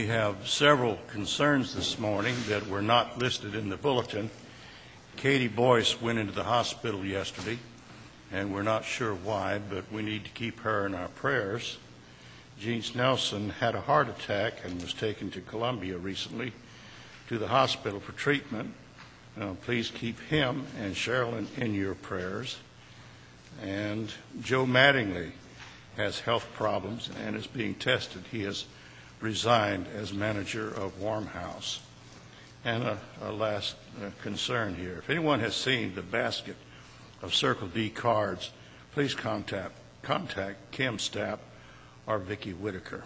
have several concerns this morning that were not listed in the bulletin. Katie Boyce went into the hospital yesterday, and we're not sure why, but we need to keep her in our prayers. Gene Snelson had a heart attack and was taken to Columbia recently to the hospital for treatment. Please keep him and Sherilyn in your prayers. And Joe Mattingly has health problems and is being tested. He has resigned as manager of Warm House. And a last concern here. If anyone has seen the basket of Circle D cards, please contact Kim Stapp or Vicki Whitaker.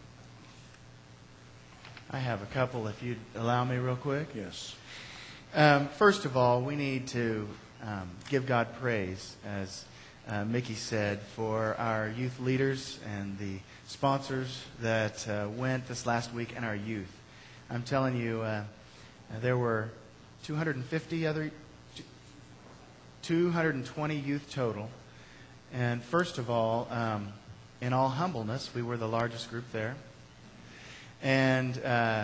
I have a couple, if you'd allow me real quick. Yes. First of all, we need to give God praise, as Mickey said, for our youth leaders and the sponsors that went this last week and our youth. I'm telling you, there were 220 youth total. And first of all, in all humbleness, we were the largest group there. And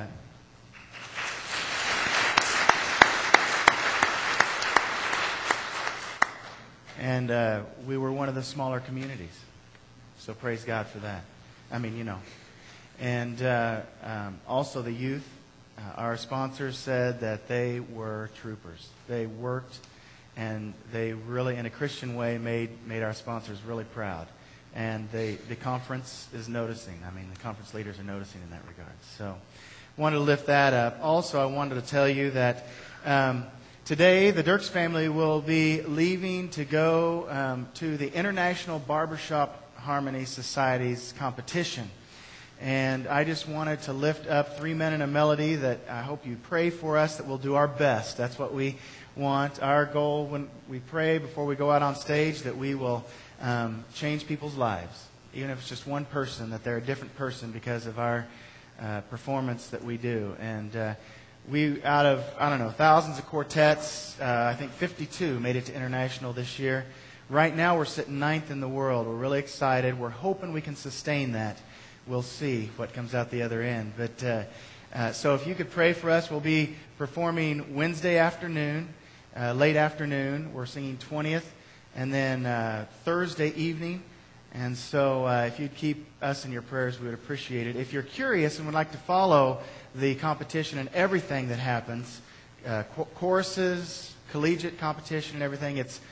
we were one of the smaller communities. So praise God for that. I mean, you know. And also the youth, our sponsors said that they were troopers. They worked, and they really, in a Christian way, made our sponsors really proud. And the conference is noticing. I mean, the conference leaders are noticing in that regard. So I wanted to lift that up. Also, I wanted to tell you that today the Dirks family will be leaving to go to the International Barbershop Harmony Society's competition. And I just wanted to lift up Three Men and a Melody, that I hope you pray for us, that we'll do our best. That's what we want. Our goal when we pray before we go out on stage, that we will change people's lives. Even if it's just one person, that they're a different person because of our performance that we do. And we, out of, thousands of quartets, I think 52 made it to international this year. Right now we're sitting 9th in the world. We're really excited. We're hoping we can sustain that. We'll see what comes out the other end. But so if you could pray for us, we'll be performing Wednesday afternoon, late afternoon. We're singing 20th, and then Thursday evening. And so if you'd keep us in your prayers, we would appreciate it. If you're curious and would like to follow the competition and everything that happens, choruses, collegiate competition and everything, it's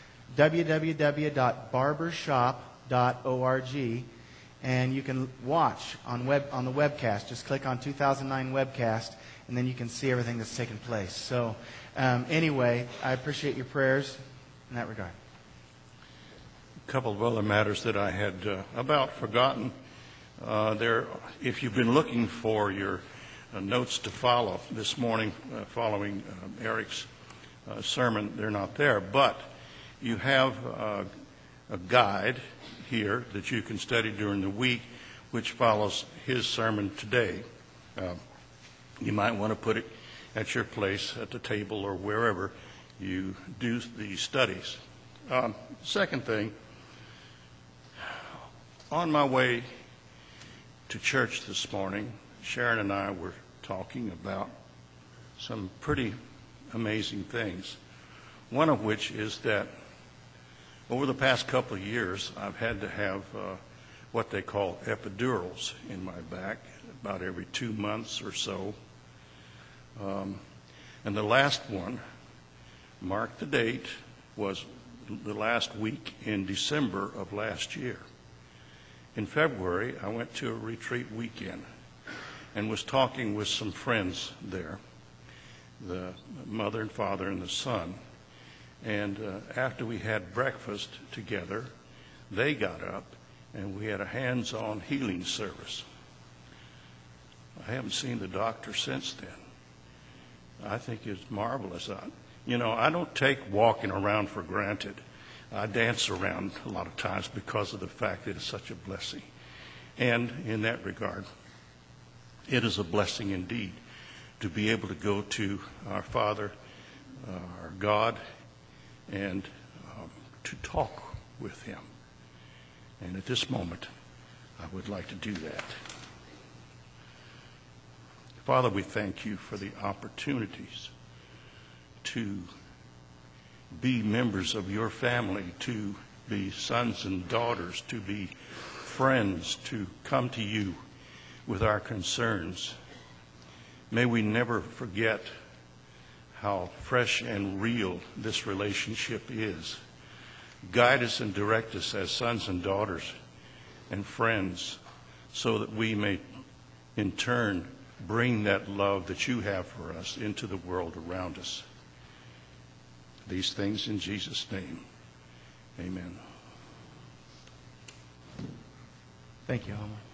www.barbershop.org. And you can watch on the webcast. Just click on 2009 webcast, and then you can see everything that's taken place. So anyway, I appreciate your prayers in that regard. A couple of other matters that I had about forgotten. If you've been looking for your notes to follow this morning following Eric's sermon, they're not there. But you have a guide here that you can study during the week, which follows his sermon today. You might want to put it at your place, at the table, or wherever you do these studies. Second thing, on my way to church this morning, Sharon and I were talking about some pretty amazing things. One of which is that over the past couple of years, I've had to have what they call epidurals in my back about every 2 months or so. And the last one, mark the date, was the last week in December of last year. In February, I went to a retreat weekend and was talking with some friends there, the mother and father and the son. And after we had breakfast together, they got up and we had a hands-on healing service. I haven't seen the doctor since then. I think it's marvelous. I don't take walking around for granted. I dance around a lot of times because of the fact that it's such a blessing. And in that regard, it is a blessing indeed to be able to go to our Father, our God, and to talk with him. And at this moment, I would like to do that. Father, we thank you for the opportunities to be members of your family, to be sons and daughters, to be friends, to come to you with our concerns. May we never forget how fresh and real this relationship is. Guide us and direct us as sons and daughters and friends so that we may in turn bring that love that you have for us into the world around us. These things in Jesus' name. Amen. Thank you, Homer.